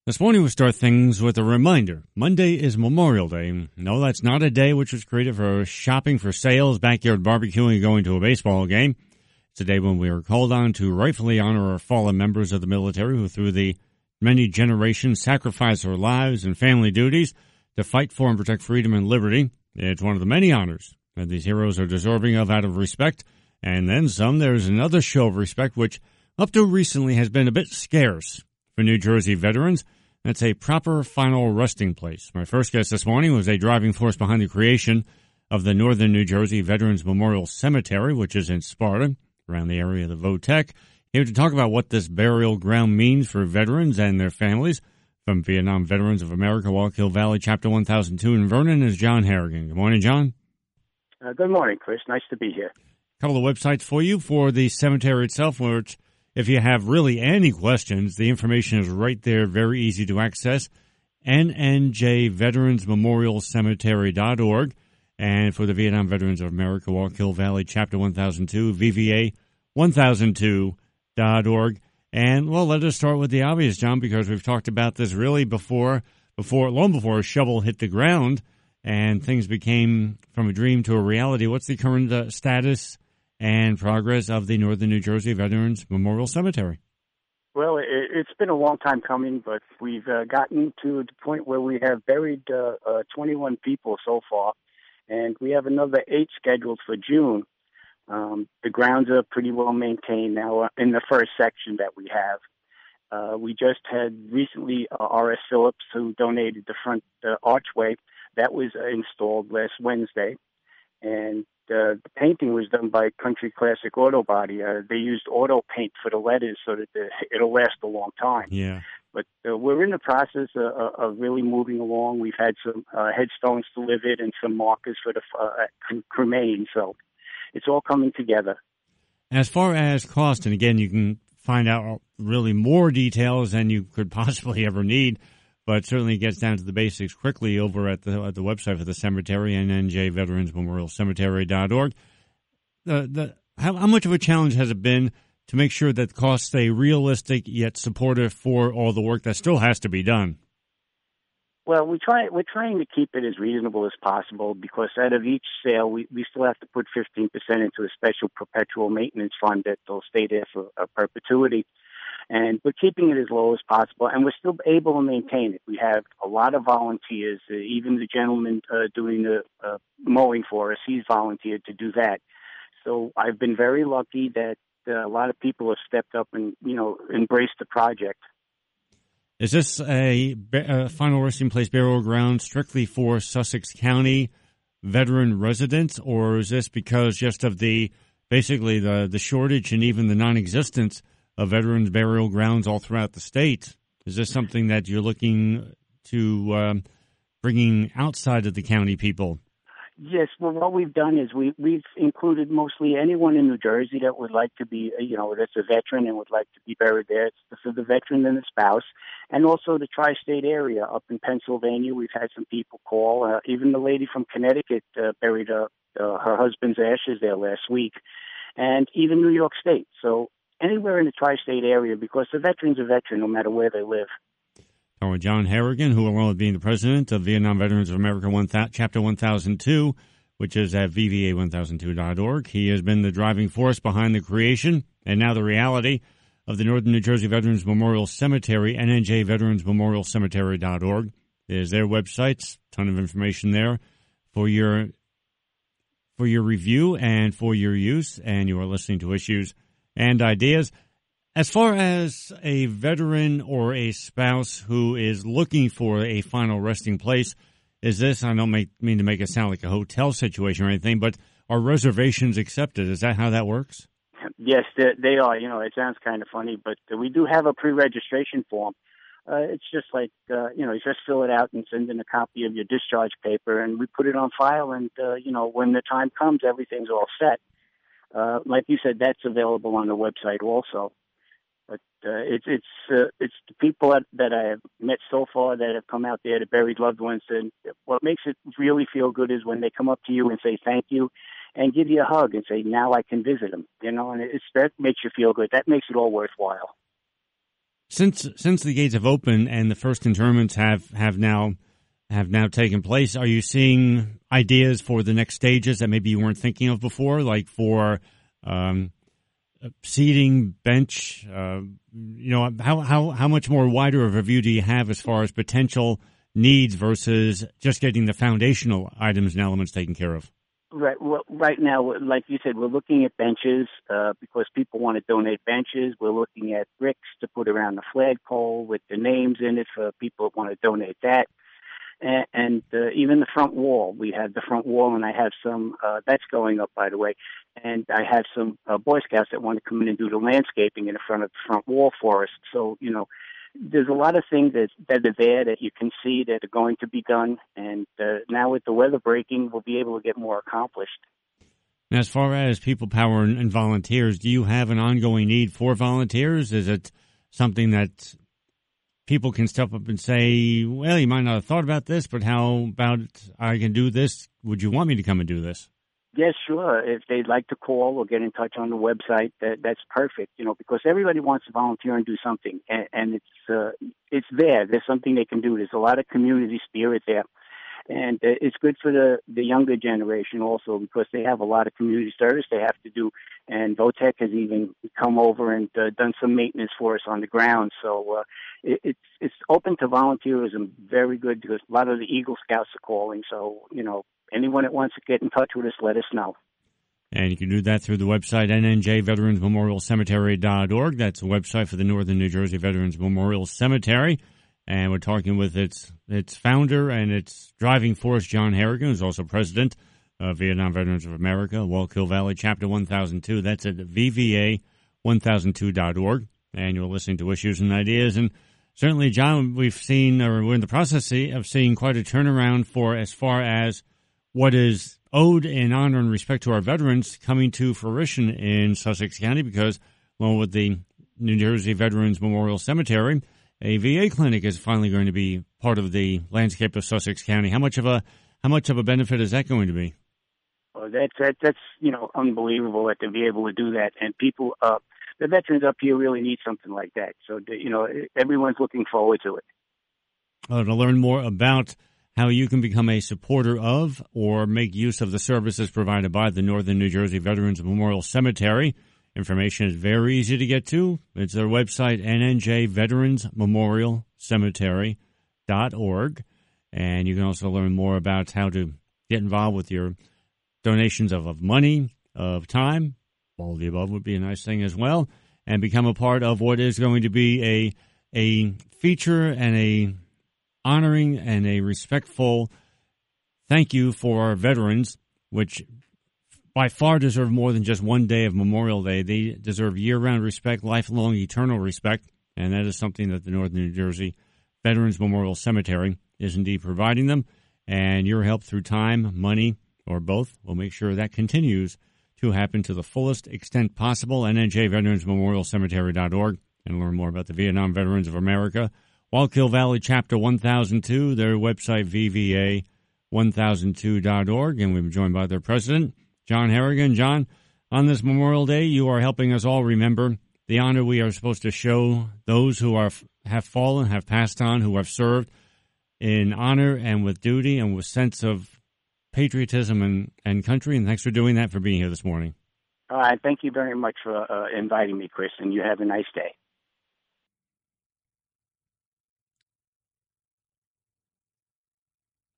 This morning we start things with a reminder. Monday is Memorial Day. No, that's not a day which was created for shopping, for sales, backyard barbecuing, and going to a baseball game. It's a day when we are called on to rightfully honor our fallen members of the military who through the many generations sacrificed their lives and family duties to fight for and protect freedom and liberty. It's one of the many honors that these heroes are deserving of out of respect. And then some. There's another show of respect which up to recently has been a bit scarce for New Jersey veterans. That's a proper final resting place. My first guest this morning was a driving force behind the creation of the Northern New Jersey Veterans Memorial Cemetery, which is in Sparta, around the area of the Votech. Here to talk about what this burial ground means for veterans and their families. From Vietnam Veterans of America, Wallkill Valley, Chapter 1002 in Vernon, is John Harrigan. Good morning, John. Good morning, Chris. Nice to be here. A couple of websites for you for the cemetery itself, which if you have really any questions, the information is right there, very easy to access, nnjveteransmemorialcemetery.org. And for the Vietnam Veterans of America, Wallkill Valley, Chapter 1002, VVA1002.org. And, well, let us start with the obvious, John, because we've talked about this really long before a shovel hit the ground and things became from a dream to a reality. What's the current status and progress of the Northern New Jersey Veterans Memorial Cemetery? Well, it's been a long time coming, but we've gotten to the point where we have buried 21 people so far, and we have another 8 scheduled for June. The grounds are pretty well maintained now in the first section that we have. We just had recently R.S. Phillips, who donated the front archway. That was installed last Wednesday, and the painting was done by Country Classic Auto Body. They used auto paint for the letters so that it'll last a long time. Yeah. But we're in the process of really moving along. We've had some headstones delivered and some markers for the cremain, so it's all coming together. As far as cost, and again, you can find out really more details than you could possibly ever need, but certainly gets down to the basics quickly over at the website for the cemetery, nnjveteransmemorialcemetery.org. How much of a challenge has it been to make sure that costs stay realistic yet supportive for all the work that still has to be done? Well, we're trying to keep it as reasonable as possible because out of each sale, we still have to put 15% into a special perpetual maintenance fund that will stay there for perpetuity. And we're keeping it as low as possible, and we're still able to maintain it. We have a lot of volunteers. Even the gentleman doing the mowing for us, he's volunteered to do that. So I've been very lucky that a lot of people have stepped up and, embraced the project. Is this a final resting place burial ground strictly for Sussex County veteran residents, or is this because just of the shortage and even the non-existence of veterans burial grounds all throughout the state? Is this something that you're looking to bringing outside of the county people? Yes. Well, what we've done is we've included mostly anyone in New Jersey that would like to be, that's a veteran and would like to be buried there. It's for the veteran and the spouse, and also the tri-state area. Up in Pennsylvania, we've had some people call. Even the lady from Connecticut buried her husband's ashes there last week, and even New York State. So anywhere in the tri-state area, because the veteran's a veteran no matter where they live. John Harrigan, who along with being the president of Vietnam Veterans of America Chapter 1002, which is at VVA1002.org. He has been the driving force behind the creation and now the reality of the Northern New Jersey Veterans Memorial Cemetery, nnjveteransmemorialcemetery.org. There's their websites, ton of information there for your review and for your use, and you are listening to Issues and Ideas. As far as a veteran or a spouse who is looking for a final resting place, is this, I don't mean to make it sound like a hotel situation or anything, but are reservations accepted? Is that how that works? Yes, they are. It sounds kind of funny, but we do have a pre-registration form. It's just like, you just fill it out and send in a copy of your discharge paper, and we put it on file, and, when the time comes, everything's all set. Like you said, that's available on the website also. But it's the people that I have met so far that have come out there to bury loved ones. And what makes it really feel good is when they come up to you and say thank you and give you a hug and say, now I can visit them. And that makes you feel good. That makes it all worthwhile. Since the gates have opened and the first interments have now taken place, are you seeing ideas for the next stages that maybe you weren't thinking of before, like for seating, bench? How much more wider of a view do you have as far as potential needs versus just getting the foundational items and elements taken care of? Right. Well, right now, like you said, we're looking at benches because people want to donate benches. We're looking at bricks to put around the flagpole with the names in it for people that want to donate that. And even the front wall. We have the front wall, and I have some, that's going up, by the way. And I have some Boy Scouts that want to come in and do the landscaping in the front of the front wall for us. So, there's a lot of things that are there that you can see that are going to be done. And now with the weather breaking, we'll be able to get more accomplished. Now, as far as people power and volunteers, do you have an ongoing need for volunteers? Is it something that people can step up and say, well, you might not have thought about this, but how about I can do this? Would you want me to come and do this? Yes, sure. If they'd like to call or get in touch on the website, that's perfect. Because everybody wants to volunteer and do something, and it's there. There's something they can do. There's a lot of community spirit there, and it's good for the younger generation also because they have a lot of community service they have to do. And Votech has even come over and done some maintenance for us on the ground. So it's open to volunteerism. Very good because a lot of the Eagle Scouts are calling. So anyone that wants to get in touch with us, let us know. And you can do that through the website, nnjveteransmemorialcemetery.org. That's the website for the Northern New Jersey Veterans Memorial Cemetery. And we're talking with its founder and its driving force, John Harrigan, who's also president of Vietnam Veterans of America, Wallkill Valley, Chapter 1002. That's at VVA1002.org. And you're listening to Issues and Ideas. And certainly, John, we're in the process of seeing quite a turnaround for as far as what is owed in honor and respect to our veterans coming to fruition in Sussex County because, along with the New Jersey Veterans Memorial Cemetery, a VA clinic is finally going to be part of the landscape of Sussex County. How much of a benefit is that going to be? Well, that's unbelievable that to be able to do that, and people, the veterans up here really need something like that. So everyone's looking forward to it. To learn more about how you can become a supporter of or make use of the services provided by the Northern New Jersey Veterans Memorial Cemetery. Information is very easy to get to. It's their website, nnjveteransmemorialcemetery.org. And you can also learn more about how to get involved with your donations of money, of time. All of the above would be a nice thing as well. And become a part of what is going to be a feature and a honoring and a respectful thank you for our veterans, which by far deserve more than just one day of Memorial Day. They deserve year-round respect, lifelong, eternal respect, and that is something that the Northern New Jersey Veterans Memorial Cemetery is indeed providing them. And your help through time, money, or both will make sure that continues to happen to the fullest extent possible. nnjveteransmemorialcemetery.org and learn more about the Vietnam Veterans of America. Wallkill Valley, Chapter 1002, their website, VVA1002.org, and we've been joined by their president, John Harrigan. John, on this Memorial Day, you are helping us all remember the honor we are supposed to show those who have fallen, have passed on, who have served in honor and with duty and with sense of patriotism and country, and thanks for doing that, for being here this morning. All right, thank you very much for inviting me, Chris, and you have a nice day.